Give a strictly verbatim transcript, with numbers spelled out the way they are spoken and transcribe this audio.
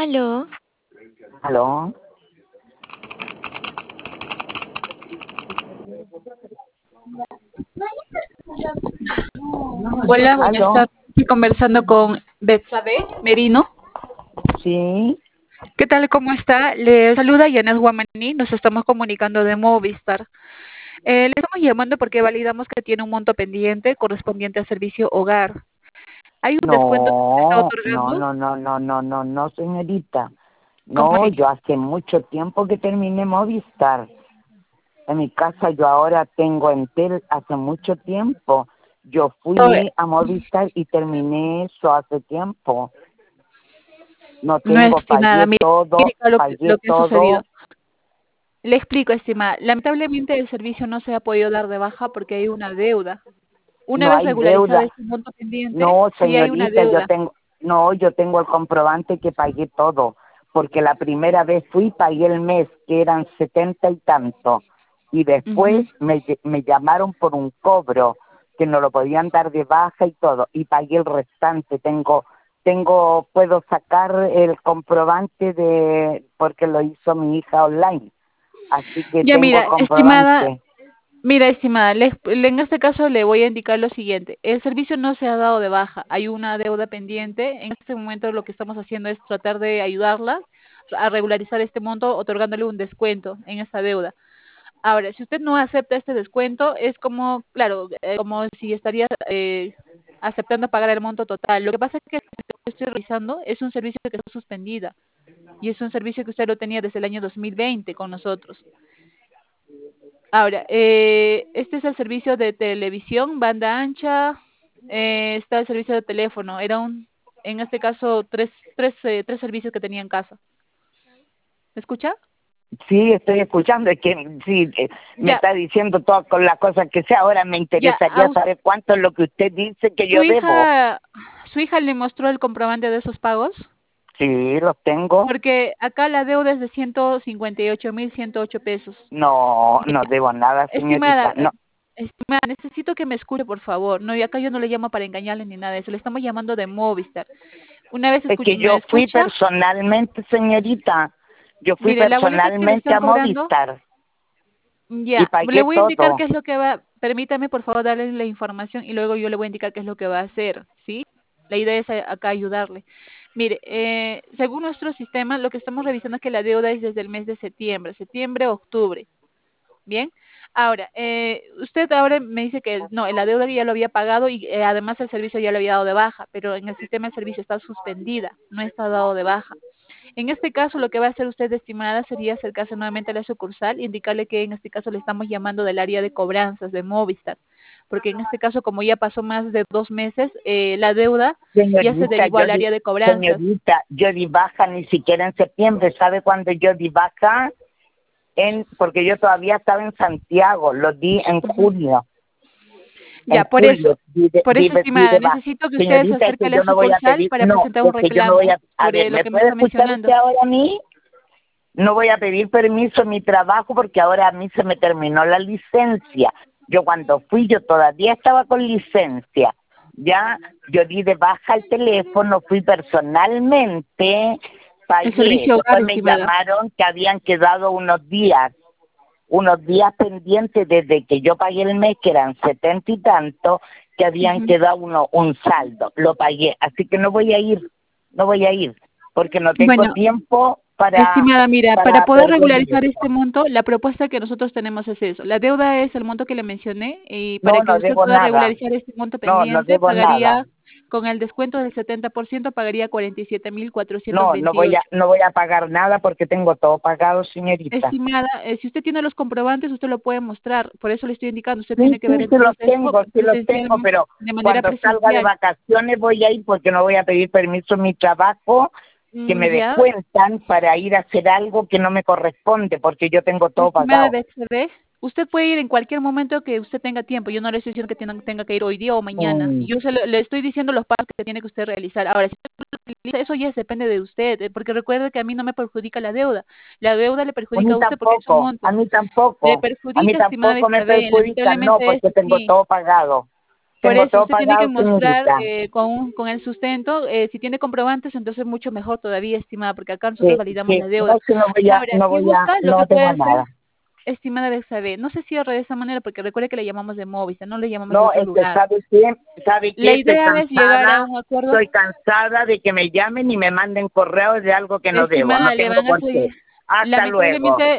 Aló. ¿Aló? Hola, buenas ¿Aló? tardes. Estoy conversando con Betsabe Merino. Sí. ¿Qué tal? ¿Cómo está? Le saluda Yanet Guamaní. Nos estamos comunicando de Movistar. Eh, le estamos llamando porque validamos que tiene un monto pendiente correspondiente al servicio hogar. ¿Hay un descuento que se está No, no, otorgando? no, no, no, no, no, no, señorita. ¿Cómo No, así? yo hace mucho tiempo que terminé Movistar. En mi casa yo ahora tengo Entel hace mucho tiempo. Yo Oh, eh, fui a Movistar y terminé eso hace tiempo. No No, tengo, estimada. pagué Mire, todo, indica lo que, pagué lo que ha sucedido. todo. Le explico, estimada. Lamentablemente el servicio no se ha podido dar de baja porque hay una deuda. Una No vez hay regularizado deuda. este monto pendiente, No, sí hay una señorita, yo deuda. tengo, no, yo tengo el comprobante que pagué todo, porque la primera vez fui, pagué el mes, que eran setenta y tanto, y después Ujú. me, ll- me llamaron por un cobro, que no lo podían dar de baja y todo, y pagué el restante. Tengo, tengo, puedo sacar el comprobante de, porque lo hizo mi hija online, así que Ya tengo mira, el estimada, comprobante. mira, estimada, le- le- en este caso le voy a indicar lo siguiente. El servicio no se ha dado de baja, hay una deuda pendiente. En este momento lo que estamos haciendo es tratar de ayudarla a regularizar este monto, otorgándole un descuento en esta deuda. Ahora, si usted no acepta este descuento, es como, claro, eh, como si estaría eh, aceptando pagar el monto total. Lo que pasa es que lo que estoy realizando es un servicio que está suspendida y es un servicio que usted lo tenía desde el año dos mil veinte con nosotros. Ahora, eh, este es el servicio de televisión, banda ancha, eh, está el servicio de teléfono. Era un, en este caso, tres, tres, eh, tres servicios que tenía en casa. ¿Me escucha? Sí, estoy escuchando, es que sí, eh, me Ya, está diciendo todas con las cosas que sé. Ahora me ya. interesaría A us- saber cuánto es lo que usted dice que su yo debo. hija, su hija le mostró el comprobante de esos pagos, Sí, los tengo. porque acá la deuda es de ciento cincuenta y ocho mil ciento ocho pesos. No, no debo nada, señorita. Estimada, eh, No, estimada, necesito que me escuche, por favor. No, y acá yo no le llamo para engañarle ni nada de eso. Le estamos llamando de Movistar. Una vez es escuche, que me yo fui escucha. personalmente, señorita. Yo fui Mire, la boleta que le personalmente están a cobrando, Movistar y ya, le pagué voy a indicar todo. qué es lo que va, permítame por favor darle la información y luego yo le voy a indicar qué es lo que va a hacer, ¿sí? La idea es eh, acá ayudarle. Mire, eh, según nuestro sistema, lo que estamos revisando es que la deuda es desde el mes de septiembre, septiembre, octubre. Bien, ahora, eh, usted ahora me dice que no, la deuda ya lo había pagado y eh, además el servicio ya lo había dado de baja, pero en el sistema el servicio está suspendida, no está dado de baja. En este caso, lo que va a hacer usted, estimada, sería acercarse nuevamente a la sucursal e indicarle que en este caso le estamos llamando del área de cobranzas de Movistar, porque en este caso, como ya pasó más de dos meses, eh, la deuda ya se Señorita, derivó yo al di, área de cobranzas. señorita, yo di baja ni siquiera en septiembre. ¿Sabe cuándo yo di baja? En, porque yo todavía estaba en Santiago, lo di en Ujú. julio. Ya, En por eso, julio, vive, por eso, vive, estimada, vive va. necesito que usted se Señorita, es acerque a que la yo no voy a sucursal pedir, para no, presentar un es que yo no voy reclamo a, a por eh, ver, lo ¿me que me puede está escuchar usted mencionando. ahora a mí? No voy a pedir permiso en mi trabajo porque ahora a mí se me terminó la licencia. Yo cuando fui, yo todavía estaba con licencia. Ya, yo di de baja el teléfono, fui personalmente, El pagué. servicio hogar, Después me estimada. llamaron que habían quedado unos días unos días pendientes desde que yo pagué el mes, que eran setenta y tanto, que habían Ujú. quedado uno, un saldo. Lo pagué, así que no voy a ir, no voy a ir, porque no tengo Bueno, tiempo para, estimada, mira, para para poder perder regularizar eso. este monto, la propuesta que nosotros tenemos es eso. La deuda es el monto que le mencioné y para No, que no usted debo pueda nada. regularizar este monto No, no pendiente, debo nada. pagaría con el descuento del setenta por ciento, pagaría cuarenta y siete mil cuatrocientos No, no voy a, veintiocho. no voy a pagar nada porque tengo todo pagado, señorita. Estimada, eh, si usted tiene los comprobantes, usted lo puede mostrar. Por eso le estoy indicando, usted Sí, tiene que sí, ver el sí los proceso tengo, sí los presencial, tengo, pero de manera cuando salga de presencial. vacaciones voy a ir porque no voy a pedir permiso en mi trabajo, que Mm, me ya, descuentan para ir a hacer algo que no me corresponde porque yo tengo todo estimada pagado. B C B, usted puede ir en cualquier momento que usted tenga tiempo. Yo no le estoy diciendo que tenga, tenga que ir hoy día o mañana. Mm. Yo se lo- le estoy diciendo los pasos que tiene que usted realizar. Ahora, si usted lo utiliza, eso ya depende de usted, eh, porque recuerde que a mí no me perjudica la deuda. La deuda le A perjudica mí a usted porque es un tampoco, monto. a mí Le tampoco, a mí perjudica, estimada tampoco me B C B, perjudica, no, lamentablemente es porque tengo así. todo pagado. Por Tengo eso todo usted tiene que pagado, mostrar señorita. eh, con, con el sustento, eh, si tiene comprobantes, entonces mucho mejor todavía, estimada, porque acá nosotros Que, validamos que la no, deuda. que no voy a, Ahora, no si voy a, busca, lo que no puede tengo hacer, nada. estimada Bexabe, no se cierre de esa manera, porque recuerde que le llamamos de Movistar, no le llamamos de No, otro es que lugar. sabe qué, sabe qué, La estoy idea es llegar a cansada, un acuerdo. estoy cansada de que me llamen y me manden correos de algo que no debo, no Estimada, le tengo van a por qué. seguir. Hasta luego. Lamentablemente